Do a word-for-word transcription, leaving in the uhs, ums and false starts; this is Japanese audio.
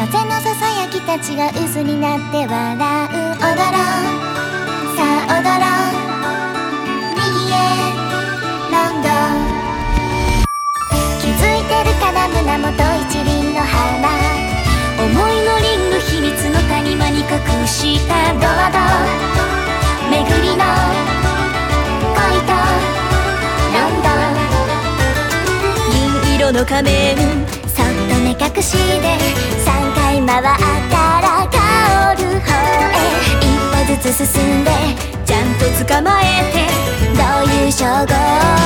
風のささやきたちが渦になって笑う。踊ろうさあ踊ろう右へロンドン。気づいてるかな胸元一輪の花、思いのリング秘密の谷間に隠したドアド巡りの恋とロンドン。銀色の仮面そっと目隠しでさんかい回ったら香る方へ一歩ずつ進んでちゃんと捕まえてどういう称号